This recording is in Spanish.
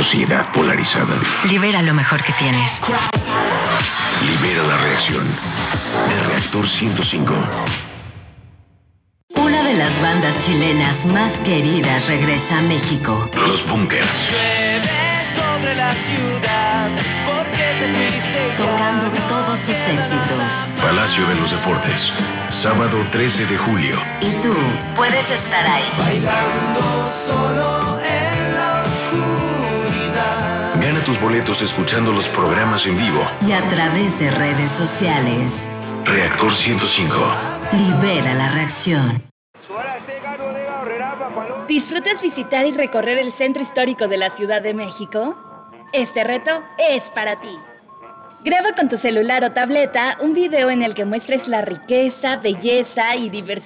sociedad polarizada. Libera lo mejor que tienes. Libera la reacción. El Reactor 105. Una de las bandas chilenas más queridas regresa a México. Los Bunkers. Llueve sobre la ciudad, porque te fuiste ya. Tocando todos sus éxitos. Palacio de los Deportes. Sábado 13 de julio. Y tú puedes estar ahí. Bailando solo en la oscuridad. Gana tus boletos escuchando los programas en vivo. Y a través de redes sociales. Reactor 105. Libera la reacción. ¿Disfrutas visitar y recorrer el centro histórico de la Ciudad de México? Este reto es para ti. Graba con tu celular o tableta un video en el que muestres la riqueza, belleza y diversidad